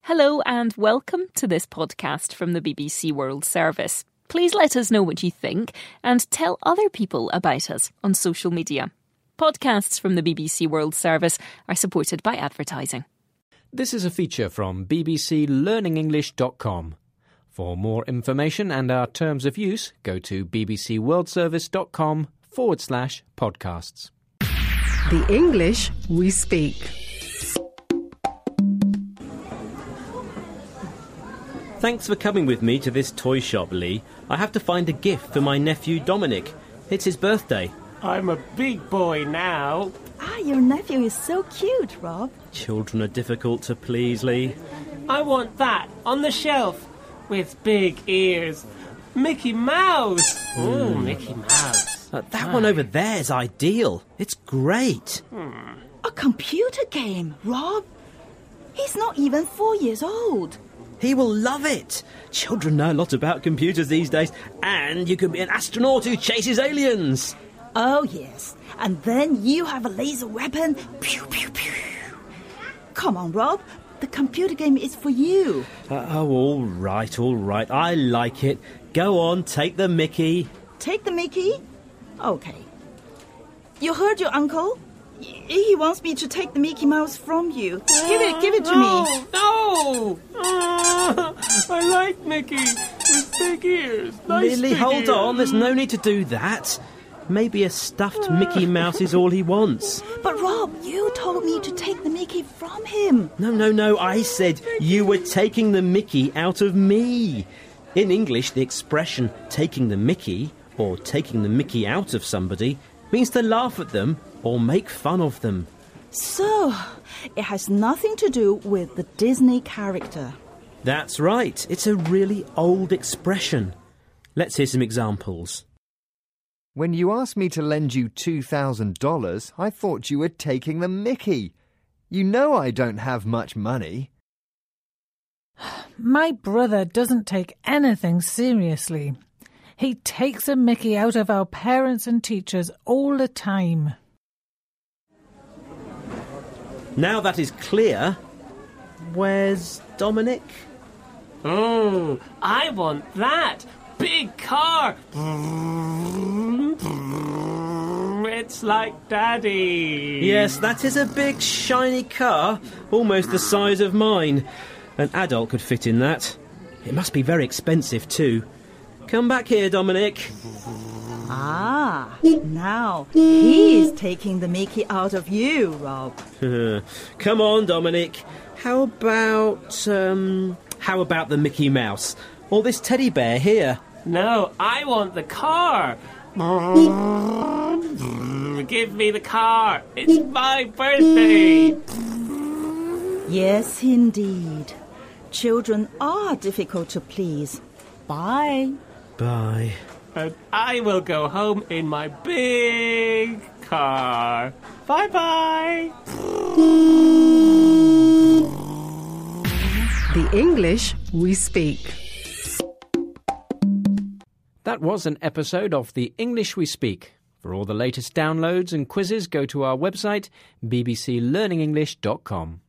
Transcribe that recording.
Hello and welcome to this podcast from the BBC World Service. Please let us know what you think and tell other people about us on social media. Podcasts from the BBC World Service are supported by advertising. This is a feature from bbclearningenglish.com. For more information and our terms of use, go to bbcworldservice.com/podcasts. The English we speak. Thanks for coming with me to this toy shop, Lee. I have to find a gift for my nephew Dominic. It's his birthday. I'm a big boy now. Your nephew is so cute, Rob. Children are difficult to please, Lee. I want that on the shelf with big ears. Mickey Mouse. Oh, Mickey Mouse. That one over there is ideal. It's great. A computer game, Rob. He's not even 4 years old. He will love it. Children know a lot about computers these days. And you can be an astronaut who chases aliens. Oh, yes. And then you have a laser weapon. Pew, pew, pew. Come on, Rob. The computer game is for you. All right. I like it. Go on, take the Mickey. Take the Mickey? Okay. You heard your uncle? He wants me to take the Mickey Mouse from you. Give it to me. No! I like Mickey with big ears. Nice Lily, big hold ears. on. There's no need to do that. Maybe a stuffed Mickey Mouse is all he wants. But, Rob, you told me to take the Mickey from him. No. I said you were taking the Mickey out of me. In English, the expression taking the Mickey or taking the Mickey out of somebody means to laugh at them or make fun of them. So, it has nothing to do with the Disney character. That's right. It's a really old expression. Let's hear some examples. When you asked me to lend you $2,000, I thought you were taking the Mickey. You know I don't have much money. My brother doesn't take anything seriously. He takes a Mickey out of our parents and teachers all the time. Now that is clear, where's Dominic? Oh, I want that. Big car. It's like Daddy. Yes, that is a big, shiny car, almost the size of mine. An adult could fit in that. It must be very expensive, too. Come back here, Dominic. Now he's taking the Mickey out of you, Rob. Come on, Dominic. How about the Mickey Mouse? Or this teddy bear here? No, I want the car. Give me the car. It's my birthday. Yes, indeed. Children are difficult to please. Bye. Bye. And I will go home in my big car. Bye-bye. The English we speak. That was an episode of The English We Speak. For all the latest downloads and quizzes, go to our website bbclearningenglish.com.